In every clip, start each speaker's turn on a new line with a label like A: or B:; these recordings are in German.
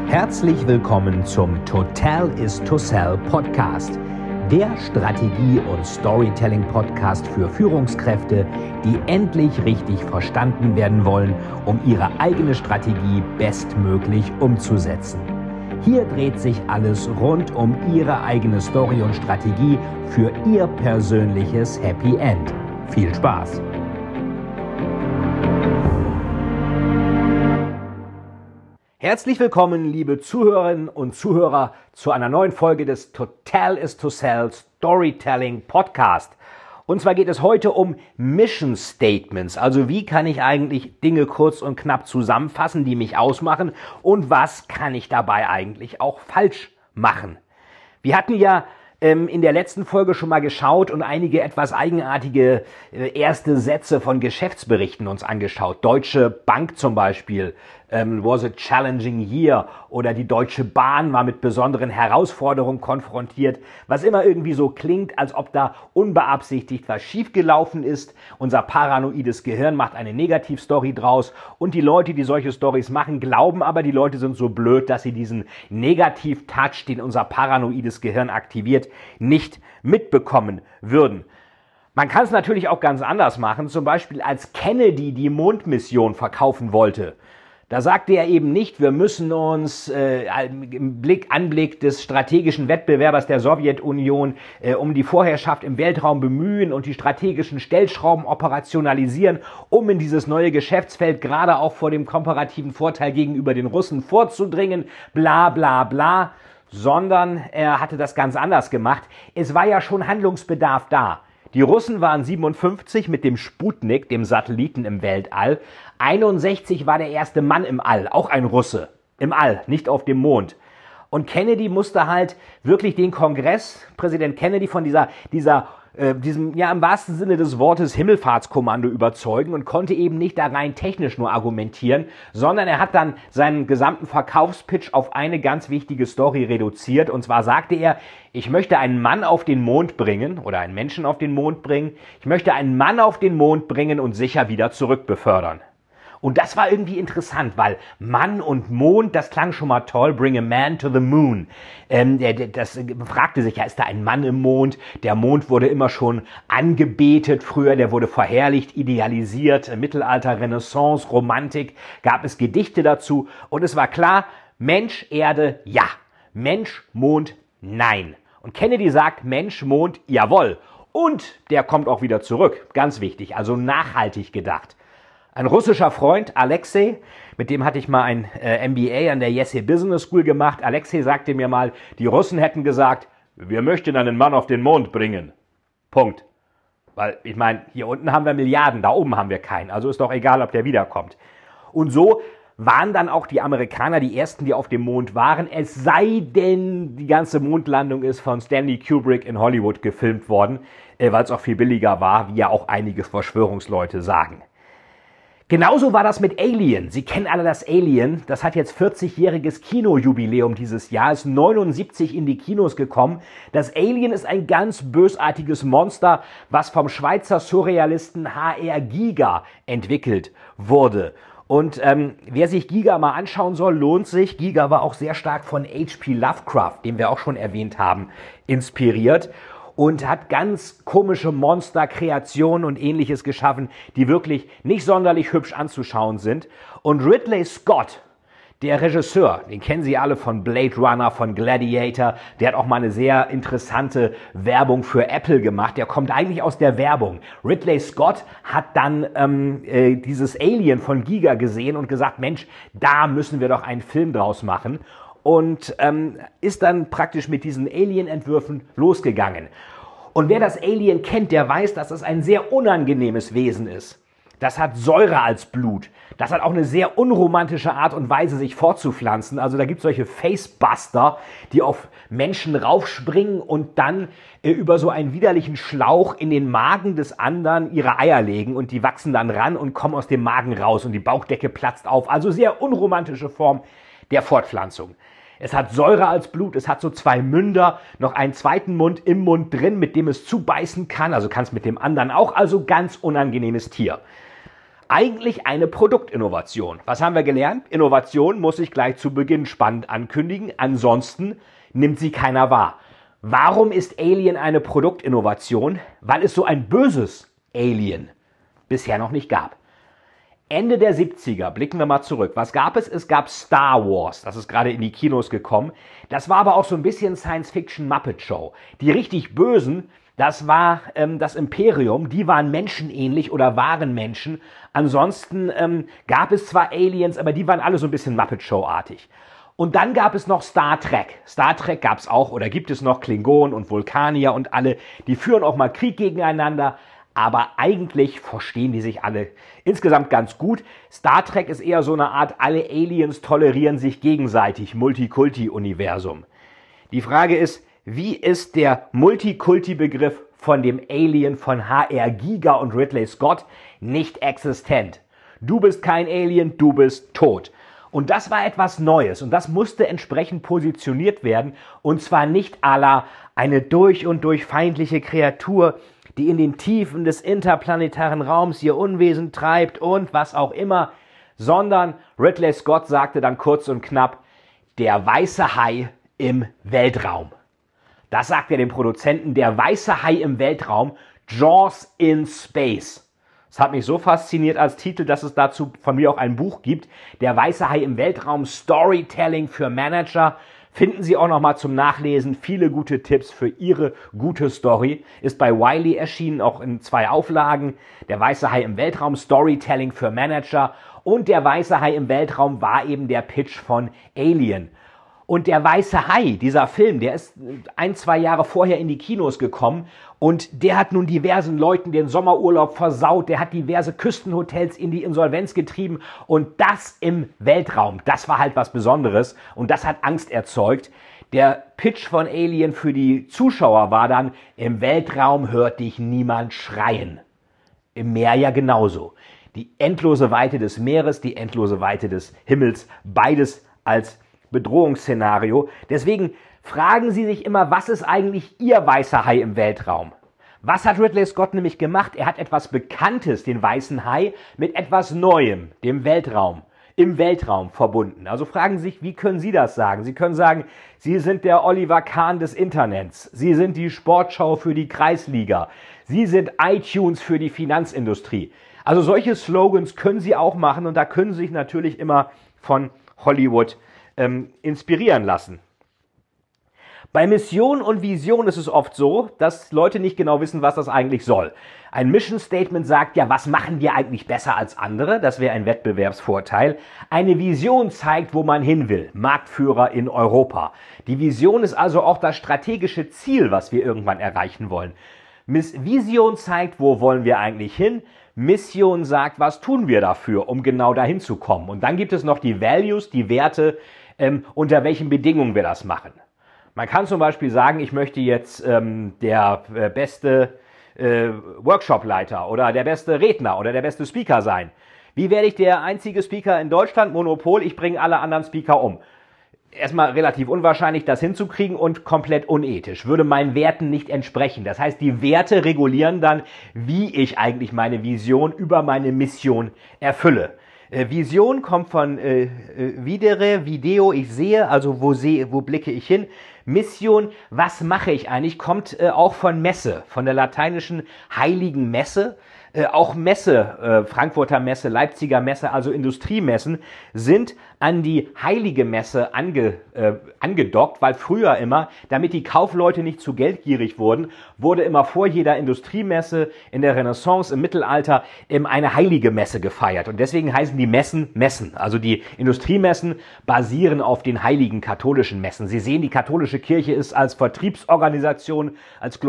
A: Herzlich willkommen zum Total is to Sell Podcast, der Strategie- und Storytelling-Podcast für Führungskräfte, die endlich richtig verstanden werden wollen, um ihre eigene Strategie bestmöglich umzusetzen. Hier dreht sich alles rund um Ihre eigene Story und Strategie für Ihr persönliches Happy End. Viel Spaß! Herzlich willkommen, liebe Zuhörerinnen und Zuhörer, zu einer neuen Folge des Total is to Sell Storytelling Podcast. Und zwar geht es heute um Mission Statements, also wie kann ich eigentlich Dinge kurz und knapp zusammenfassen, die mich ausmachen, und was kann ich dabei eigentlich auch falsch machen. Wir hatten ja in der letzten Folge schon mal geschaut und einige etwas eigenartige erste Sätze von Geschäftsberichten uns angeschaut. Deutsche Bank zum Beispiel, was a challenging year, oder die Deutsche Bahn war mit besonderen Herausforderungen konfrontiert, was immer irgendwie so klingt, als ob da unbeabsichtigt was schiefgelaufen ist. Unser paranoides Gehirn macht eine Negativstory draus und die Leute, die solche Stories machen, glauben aber, die Leute sind so blöd, dass sie diesen Negativ-Touch, den unser paranoides Gehirn aktiviert, nicht mitbekommen würden. Man kann es natürlich auch ganz anders machen, zum Beispiel als Kennedy die Mondmission verkaufen wollte. Da sagte er eben nicht, wir müssen uns im Anblick des strategischen Wettbewerbers der Sowjetunion um die Vorherrschaft im Weltraum bemühen und die strategischen Stellschrauben operationalisieren, um in dieses neue Geschäftsfeld gerade auch vor dem komparativen Vorteil gegenüber den Russen vorzudringen, bla bla bla, sondern er hatte das ganz anders gemacht. Es war ja schon Handlungsbedarf da. Die Russen waren 57 mit dem Sputnik, dem Satelliten im Weltall. 61 war der erste Mann im All, auch ein Russe. Im All, nicht auf dem Mond. Und Kennedy musste halt wirklich den Kongress, Präsident Kennedy, von diesem, ja, im wahrsten Sinne des Wortes Himmelfahrtskommando überzeugen und konnte eben nicht da rein technisch nur argumentieren, sondern er hat dann seinen gesamten Verkaufspitch auf eine ganz wichtige Story reduziert. Und zwar sagte er, ich möchte einen Mann auf den Mond bringen oder einen Menschen auf den Mond bringen. Ich möchte einen Mann auf den Mond bringen und sicher wieder zurückbefördern. Und das war irgendwie interessant, weil Mann und Mond, das klang schon mal toll, bring a man to the moon. Das fragte sich ja, ist da ein Mann im Mond? Der Mond wurde immer schon angebetet früher, der wurde verherrlicht, idealisiert, Mittelalter, Renaissance, Romantik, gab es Gedichte dazu und es war klar, Mensch, Erde, ja, Mensch, Mond, nein. Und Kennedy sagt, Mensch, Mond, jawohl. Und der kommt auch wieder zurück, ganz wichtig, also nachhaltig gedacht. Ein russischer Freund, Alexei, mit dem hatte ich mal ein MBA an der Yeshiva Business School gemacht. Alexei sagte mir mal, die Russen hätten gesagt, wir möchten einen Mann auf den Mond bringen. Punkt. Weil, ich meine, hier unten haben wir Milliarden, da oben haben wir keinen. Also ist doch egal, ob der wiederkommt. Und so waren dann auch die Amerikaner die ersten, die auf dem Mond waren. Es sei denn, die ganze Mondlandung ist von Stanley Kubrick in Hollywood gefilmt worden, weil es auch viel billiger war, wie ja auch einige Verschwörungsleute sagen. Genauso war das mit Alien. Sie kennen alle das Alien. Das hat jetzt 40-jähriges Kinojubiläum dieses Jahr. Ist 79 in die Kinos gekommen. Das Alien ist ein ganz bösartiges Monster, was vom Schweizer Surrealisten H.R. Giger entwickelt wurde. Und wer sich Giger mal anschauen soll, lohnt sich. Giger war auch sehr stark von H.P. Lovecraft, den wir auch schon erwähnt haben, inspiriert. Und hat ganz komische Monster-Kreationen und Ähnliches geschaffen, die wirklich nicht sonderlich hübsch anzuschauen sind. Und Ridley Scott, der Regisseur, den kennen Sie alle von Blade Runner, von Gladiator, der hat auch mal eine sehr interessante Werbung für Apple gemacht. Der kommt eigentlich aus der Werbung. Ridley Scott hat dann dieses Alien von Giger gesehen und gesagt, Mensch, da müssen wir doch einen Film draus machen. Und ist dann praktisch mit diesen Alien-Entwürfen losgegangen. Und wer das Alien kennt, der weiß, dass es ein sehr unangenehmes Wesen ist. Das hat Säure als Blut. Das hat auch eine sehr unromantische Art und Weise, sich fortzupflanzen. Also da gibt es solche Facebuster, die auf Menschen raufspringen und dann über so einen widerlichen Schlauch in den Magen des anderen ihre Eier legen. Und die wachsen dann ran und kommen aus dem Magen raus und die Bauchdecke platzt auf. Also sehr unromantische Form der Fortpflanzung. Es hat Säure als Blut, es hat so zwei Münder, noch einen zweiten Mund im Mund drin, mit dem es zubeißen kann. Also kann es mit dem anderen auch, also ganz unangenehmes Tier. Eigentlich eine Produktinnovation. Was haben wir gelernt? Innovation muss sich gleich zu Beginn spannend ankündigen, ansonsten nimmt sie keiner wahr. Warum ist Alien eine Produktinnovation? Weil es so ein böses Alien bisher noch nicht gab. Ende der 70er, blicken wir mal zurück. Was gab es? Es gab Star Wars, das ist gerade in die Kinos gekommen. Das war aber auch so ein bisschen Science-Fiction-Muppet-Show. Die richtig Bösen, das war das Imperium, die waren menschenähnlich oder waren Menschen. Ansonsten gab es zwar Aliens, aber die waren alle so ein bisschen Muppet-Show-artig. Und dann gab es noch Star Trek. Star Trek gab es auch oder gibt es noch Klingonen und Vulkanier und alle, die führen auch mal Krieg gegeneinander. Aber eigentlich verstehen die sich alle insgesamt ganz gut. Star Trek ist eher so eine Art, alle Aliens tolerieren sich gegenseitig, Multikulti-Universum. Die Frage ist, wie ist der Multikulti-Begriff von dem Alien von H.R. Giger und Ridley Scott nicht existent? Du bist kein Alien, du bist tot. Und das war etwas Neues und das musste entsprechend positioniert werden. Und zwar nicht à la eine durch und durch feindliche Kreatur, die in den Tiefen des interplanetaren Raums ihr Unwesen treibt und was auch immer, sondern Ridley Scott sagte dann kurz und knapp, der weiße Hai im Weltraum. Das sagt er dem Produzenten, der weiße Hai im Weltraum, Jaws in Space. Das hat mich so fasziniert als Titel, dass es dazu von mir auch ein Buch gibt, der weiße Hai im Weltraum, Storytelling für Manager. Finden Sie auch noch mal zum Nachlesen viele gute Tipps für Ihre gute Story. Ist bei Wiley erschienen, auch in 2 Auflagen. Der weiße Hai im Weltraum, Storytelling für Manager. Und der weiße Hai im Weltraum war eben der Pitch von Alien. Und der weiße Hai, dieser Film, der ist 1-2 Jahre vorher in die Kinos gekommen und der hat nun diversen Leuten den Sommerurlaub versaut, der hat diverse Küstenhotels in die Insolvenz getrieben und das im Weltraum, das war halt was Besonderes und das hat Angst erzeugt. Der Pitch von Alien für die Zuschauer war dann, im Weltraum hört dich niemand schreien. Im Meer ja genauso. Die endlose Weite des Meeres, die endlose Weite des Himmels, beides als Bedrohungsszenario. Deswegen fragen Sie sich immer, was ist eigentlich Ihr weißer Hai im Weltraum? Was hat Ridley Scott nämlich gemacht? Er hat etwas Bekanntes, den weißen Hai, mit etwas Neuem, dem Weltraum, im Weltraum verbunden. Also fragen Sie sich, wie können Sie das sagen? Sie können sagen, Sie sind der Oliver Kahn des Internets. Sie sind die Sportschau für die Kreisliga. Sie sind iTunes für die Finanzindustrie. Also solche Slogans können Sie auch machen und da können Sie sich natürlich immer von Hollywood inspirieren lassen. Bei Mission und Vision ist es oft so, dass Leute nicht genau wissen, was das eigentlich soll. Ein Mission Statement sagt ja, was machen wir eigentlich besser als andere? Das wäre ein Wettbewerbsvorteil. Eine Vision zeigt, wo man hin will. Marktführer in Europa. Die Vision ist also auch das strategische Ziel, was wir irgendwann erreichen wollen. Vision zeigt, wo wollen wir eigentlich hin? Mission sagt, was tun wir dafür, um genau dahin zu kommen. Und dann gibt es noch die Values, die Werte, unter welchen Bedingungen wir das machen. Man kann zum Beispiel sagen, ich möchte jetzt der beste Workshopleiter oder der beste Redner oder der beste Speaker sein. Wie werde ich der einzige Speaker in Deutschland? Monopol, ich bringe alle anderen Speaker um. Erstmal relativ unwahrscheinlich, das hinzukriegen und komplett unethisch. Würde meinen Werten nicht entsprechen. Das heißt, die Werte regulieren dann, wie ich eigentlich meine Vision über meine Mission erfülle. Vision kommt von videre, Video, ich sehe, also wo blicke ich hin. Mission, was mache ich eigentlich, kommt auch von Messe, von der lateinischen Heiligen Messe. Auch Messe, Frankfurter Messe, Leipziger Messe, also Industriemessen, sind an die Heilige Messe angedockt, weil früher immer, damit die Kaufleute nicht zu geldgierig wurden, wurde immer vor jeder Industriemesse in der Renaissance, im Mittelalter, eine Heilige Messe gefeiert. Und deswegen heißen die Messen Messen. Also die Industriemessen basieren auf den heiligen katholischen Messen. Sie sehen, die katholische Kirche ist als Vertriebsorganisation, als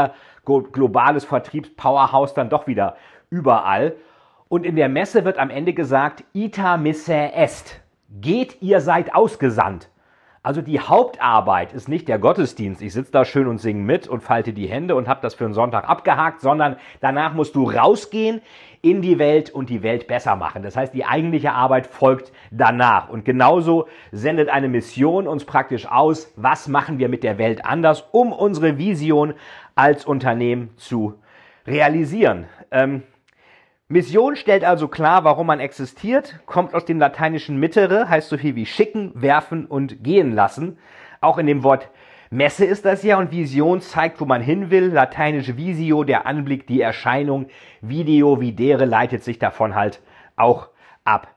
A: globales Vertriebspowerhouse dann doch wieder überall. Und in der Messe wird am Ende gesagt, ita misse est. Geht, ihr seid ausgesandt. Also die Hauptarbeit ist nicht der Gottesdienst. Ich sitze da schön und singe mit und falte die Hände und habe das für einen Sonntag abgehakt, sondern danach musst du rausgehen in die Welt und die Welt besser machen. Das heißt, die eigentliche Arbeit folgt danach. Und genauso sendet eine Mission uns praktisch aus, was machen wir mit der Welt anders, um unsere Vision als Unternehmen zu realisieren. Mission stellt also klar, warum man existiert, kommt aus dem lateinischen mittere, heißt so viel wie schicken, werfen und gehen lassen. Auch in dem Wort Messe ist das ja, und Vision zeigt, wo man hin will. Lateinisch visio, der Anblick, die Erscheinung. Video, videre, leitet sich davon halt auch ab.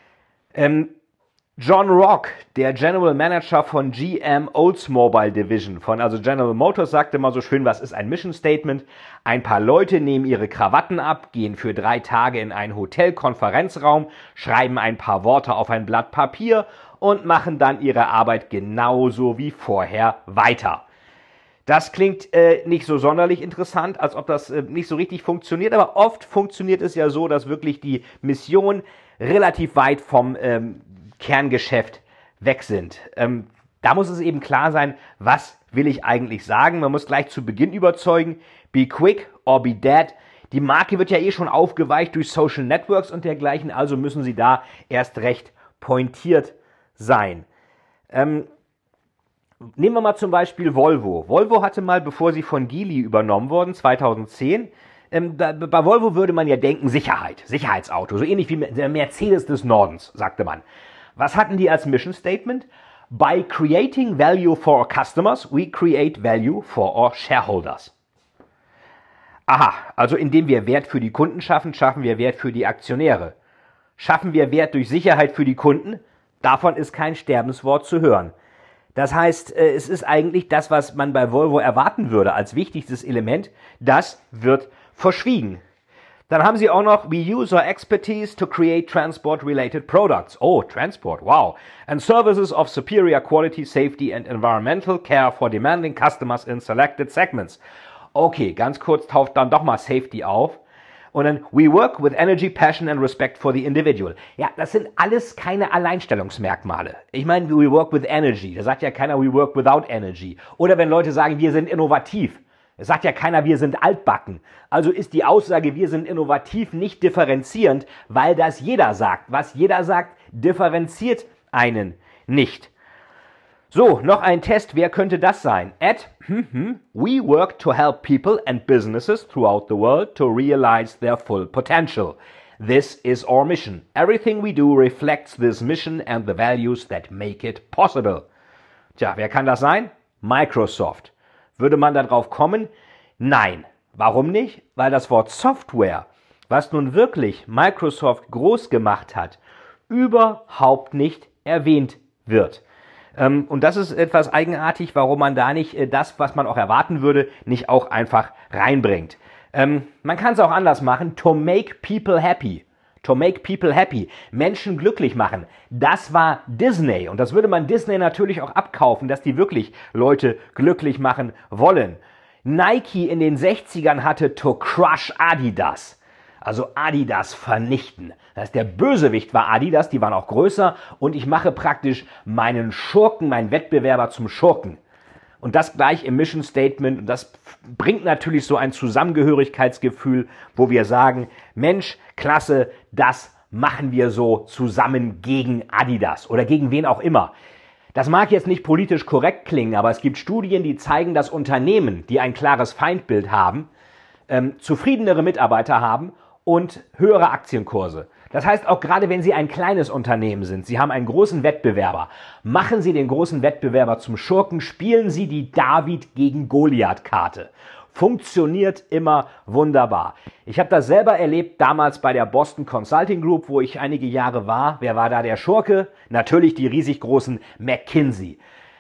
A: John Rock, der General Manager von GM Oldsmobile Division, also General Motors, sagte mal so schön, was ist ein Mission Statement? Ein paar Leute nehmen ihre Krawatten ab, gehen für 3 Tage in einen Hotel-Konferenzraum, schreiben ein paar Worte auf ein Blatt Papier und machen dann ihre Arbeit genauso wie vorher weiter. Das klingt nicht so sonderlich interessant, als ob das nicht so richtig funktioniert, aber oft funktioniert es ja so, dass wirklich die Mission relativ weit vom Kerngeschäft weg sind. Da muss es eben klar sein, was will ich eigentlich sagen. Man muss gleich zu Beginn überzeugen, be quick or be dead. Die Marke wird ja eh schon aufgeweicht durch Social Networks und dergleichen, also müssen sie da erst recht pointiert sein. Nehmen wir mal zum Beispiel Volvo. Volvo hatte mal, bevor sie von Geely übernommen wurden, 2010, bei Volvo würde man ja denken, Sicherheit, Sicherheitsauto, so ähnlich wie der Mercedes des Nordens, sagte man. Was hatten die als Mission Statement? By creating value for our customers, we create value for our shareholders. Aha, also indem wir Wert für die Kunden schaffen, schaffen wir Wert für die Aktionäre. Schaffen wir Wert durch Sicherheit für die Kunden? Davon ist kein Sterbenswort zu hören. Das heißt, es ist eigentlich das, was man bei Volvo erwarten würde als wichtigstes Element, das wird verschwiegen. Dann haben sie auch noch, we use our expertise to create transport-related products. Oh, Transport, wow. And services of superior quality, safety and environmental care for demanding customers in selected segments. Okay, ganz kurz taucht dann doch mal Safety auf. Und dann, we work with energy, passion and respect for the individual. Ja, das sind alles keine Alleinstellungsmerkmale. Ich meine, we work with energy. Da sagt ja keiner, we work without energy. Oder wenn Leute sagen, wir sind innovativ. Es sagt ja keiner, wir sind altbacken. Also ist die Aussage, wir sind innovativ, nicht differenzierend, weil das jeder sagt. Was jeder sagt, differenziert einen nicht. So, noch ein Test. Wer könnte das sein? We work to help people and businesses throughout the world to realize their full potential. This is our mission. Everything we do reflects this mission and the values that make it possible. Tja, wer kann das sein? Microsoft. Würde man darauf kommen? Nein. Warum nicht? Weil das Wort Software, was nun wirklich Microsoft groß gemacht hat, überhaupt nicht erwähnt wird. Und das ist etwas eigenartig, warum man da nicht das, was man auch erwarten würde, nicht auch einfach reinbringt. Man kann es auch anders machen. To make people happy. To make people happy. Menschen glücklich machen. Das war Disney. Und das würde man Disney natürlich auch abkaufen, dass die wirklich Leute glücklich machen wollen. Nike in den 60ern hatte to crush Adidas. Also Adidas vernichten. Das heißt, der Bösewicht war Adidas, die waren auch größer. Und ich mache praktisch meinen Schurken, meinen Wettbewerber zum Schurken. Und das gleich im Mission Statement. Und das bringt natürlich so ein Zusammengehörigkeitsgefühl, wo wir sagen, Mensch, klasse, das machen wir so zusammen gegen Adidas oder gegen wen auch immer. Das mag jetzt nicht politisch korrekt klingen, aber es gibt Studien, die zeigen, dass Unternehmen, die ein klares Feindbild haben, zufriedenere Mitarbeiter haben und höhere Aktienkurse. Das heißt, auch gerade wenn Sie ein kleines Unternehmen sind, Sie haben einen großen Wettbewerber, machen Sie den großen Wettbewerber zum Schurken, spielen Sie die David gegen Goliath-Karte. Funktioniert immer wunderbar. Ich habe das selber erlebt, damals bei der Boston Consulting Group, wo ich einige Jahre war. Wer war da der Schurke? Natürlich die riesig großen McKinsey.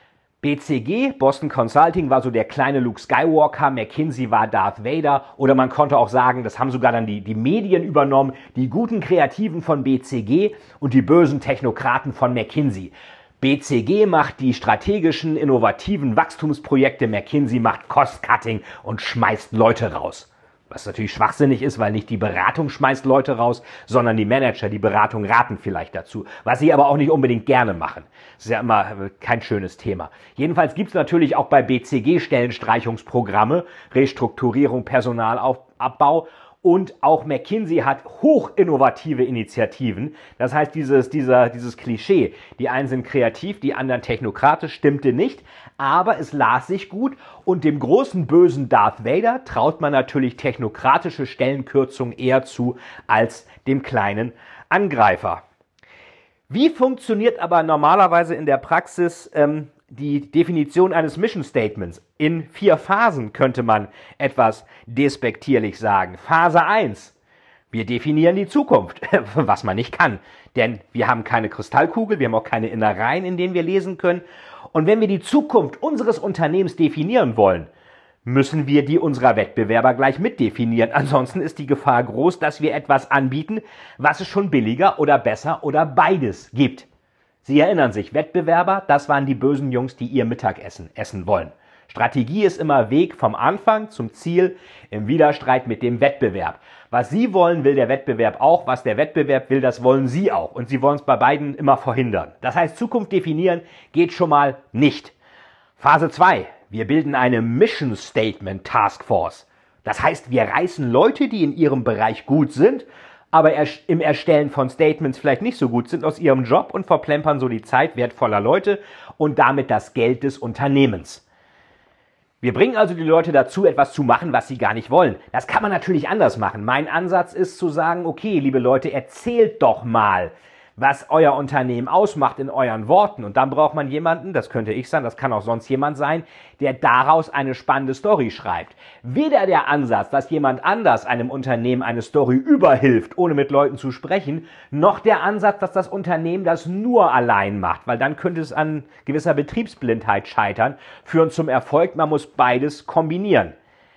A: BCG, Boston Consulting, war so der kleine Luke Skywalker, McKinsey war Darth Vader oder man konnte auch sagen, das haben sogar dann die Medien übernommen, die guten Kreativen von BCG und die bösen Technokraten von McKinsey. BCG macht die strategischen, innovativen Wachstumsprojekte, McKinsey macht Cost-Cutting und schmeißt Leute raus. Was natürlich schwachsinnig ist, weil nicht die Beratung schmeißt Leute raus, sondern die Manager, die Beratung raten vielleicht dazu. Was sie aber auch nicht unbedingt gerne machen. Das ist ja immer kein schönes Thema. Jedenfalls gibt es natürlich auch bei BCG Stellenstreichungsprogramme, Restrukturierung, Personalabbau. Und auch McKinsey hat hochinnovative Initiativen. Das heißt, dieses Klischee, die einen sind kreativ, die anderen technokratisch, stimmte nicht. Aber es las sich gut und dem großen bösen Darth Vader traut man natürlich technokratische Stellenkürzungen eher zu als dem kleinen Angreifer. Wie funktioniert aber normalerweise in der Praxis die Definition eines Mission Statements? In 4 Phasen könnte man etwas despektierlich sagen. Phase 1. Wir definieren die Zukunft, was man nicht kann. Denn wir haben keine Kristallkugel, wir haben auch keine Innereien, in denen wir lesen können. Und wenn wir die Zukunft unseres Unternehmens definieren wollen, müssen wir die unserer Wettbewerber gleich mitdefinieren. Ansonsten ist die Gefahr groß, dass wir etwas anbieten, was es schon billiger oder besser oder beides gibt. Sie erinnern sich, Wettbewerber, das waren die bösen Jungs, die ihr Mittagessen essen wollen. Strategie ist immer Weg vom Anfang zum Ziel im Widerstreit mit dem Wettbewerb. Was Sie wollen, will der Wettbewerb auch. Was der Wettbewerb will, das wollen Sie auch. Und Sie wollen es bei beiden immer verhindern. Das heißt, Zukunft definieren geht schon mal nicht. Phase 2. Wir bilden eine Mission Statement Task Force. Das heißt, wir reißen Leute, die in ihrem Bereich gut sind, aber im Erstellen von Statements vielleicht nicht so gut sind, aus ihrem Job und verplempern so die Zeit wertvoller Leute und damit das Geld des Unternehmens. Wir bringen also die Leute dazu, etwas zu machen, was sie gar nicht wollen. Das kann man natürlich anders machen. Mein Ansatz ist zu sagen, okay, liebe Leute, erzählt doch mal, was euer Unternehmen ausmacht in euren Worten. Und dann braucht man jemanden, das könnte ich sein, das kann auch sonst jemand sein, der daraus eine spannende Story schreibt. Weder der Ansatz, dass jemand anders einem Unternehmen eine Story überhilft, ohne mit Leuten zu sprechen, noch der Ansatz, dass das Unternehmen das nur allein macht, weil dann könnte es an gewisser Betriebsblindheit scheitern, führen zum Erfolg. Man muss beides kombinieren.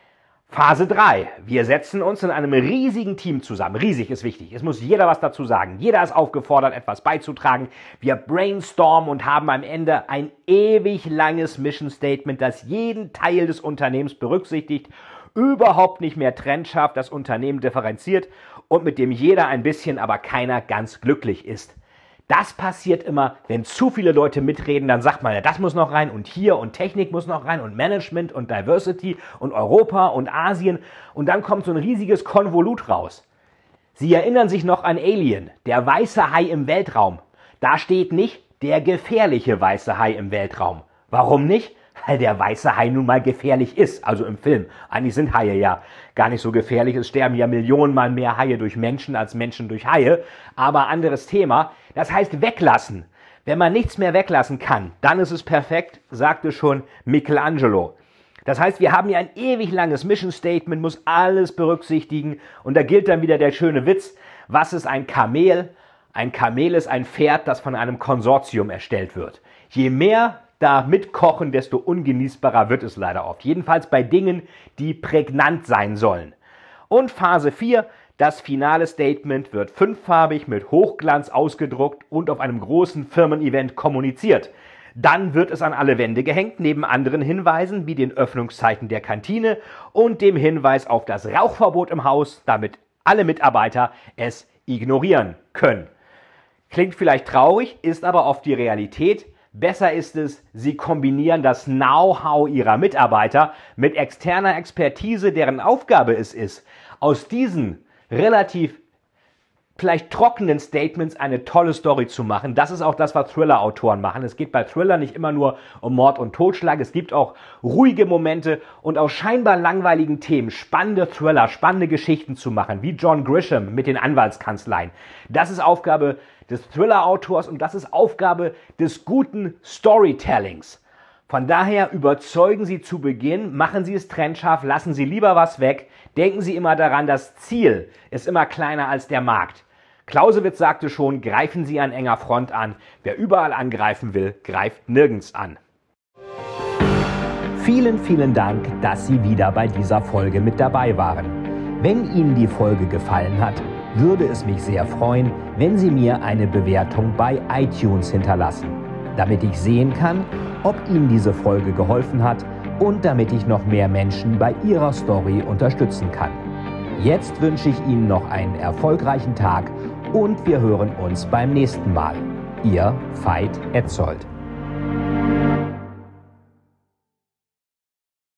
A: Phase 3. Wir setzen uns in einem riesigen Team zusammen. Riesig ist wichtig. Es muss jeder was dazu sagen. Jeder ist aufgefordert, etwas beizutragen. Wir brainstormen und haben am Ende ein ewig langes Mission Statement, das jeden Teil des Unternehmens berücksichtigt, überhaupt nicht mehr trennscharf das Unternehmen differenziert und mit dem jeder ein bisschen, aber keiner ganz glücklich ist. Das passiert immer, wenn zu viele Leute mitreden, dann sagt man, ja, das muss noch rein und hier und Technik muss noch rein und Management und Diversity und Europa und Asien und dann kommt so ein riesiges Konvolut raus. Sie erinnern sich noch an Alien, der weiße Hai im Weltraum. Da steht nicht der gefährliche weiße Hai im Weltraum. Warum nicht? Weil der weiße Hai nun mal gefährlich ist, also im Film. Eigentlich sind Haie ja gar nicht so gefährlich. Es sterben ja Millionenmal mehr Haie durch Menschen als Menschen durch Haie. Aber anderes Thema. Das heißt weglassen. Wenn man nichts mehr weglassen kann, dann ist es perfekt, sagte schon Michelangelo. Das heißt, wir haben hier ein ewig langes Mission Statement, muss alles berücksichtigen. Und da gilt dann wieder der schöne Witz. Was ist ein Kamel? Ein Kamel ist ein Pferd, das von einem Konsortium erstellt wird. Je mehr da mitkochen, desto ungenießbarer wird es leider oft. Jedenfalls bei Dingen, die prägnant sein sollen. Und Phase 4, das finale Statement wird 5-farbig mit Hochglanz ausgedruckt und auf einem großen Firmen-Event kommuniziert. Dann wird es an alle Wände gehängt, neben anderen Hinweisen wie den Öffnungszeiten der Kantine und dem Hinweis auf das Rauchverbot im Haus, damit alle Mitarbeiter es ignorieren können. Klingt vielleicht traurig, ist aber oft die Realität. Besser ist es, Sie kombinieren das Know-how Ihrer Mitarbeiter mit externer Expertise, deren Aufgabe es ist, aus diesen relativ vielleicht trockenen Statements eine tolle Story zu machen. Das ist auch das, was Thriller-Autoren machen. Es geht bei Thriller nicht immer nur um Mord und Totschlag. Es gibt auch ruhige Momente und aus scheinbar langweiligen Themen spannende Thriller, spannende Geschichten zu machen, wie John Grisham mit den Anwaltskanzleien. Das ist Aufgabe des Thriller-Autors und das ist Aufgabe des guten Storytellings. Von daher überzeugen Sie zu Beginn, machen Sie es trennscharf, lassen Sie lieber was weg. Denken Sie immer daran, das Ziel ist immer kleiner als der Markt. Clausewitz sagte schon, greifen Sie an enger Front an. Wer überall angreifen will, greift nirgends an.
B: Vielen, vielen Dank, dass Sie wieder bei dieser Folge mit dabei waren. Wenn Ihnen die Folge gefallen hat, würde es mich sehr freuen, wenn Sie mir eine Bewertung bei iTunes hinterlassen, damit ich sehen kann, ob Ihnen diese Folge geholfen hat und damit ich noch mehr Menschen bei ihrer Story unterstützen kann. Jetzt wünsche ich Ihnen noch einen erfolgreichen Tag und wir hören uns beim nächsten Mal. Ihr Veit Etzold.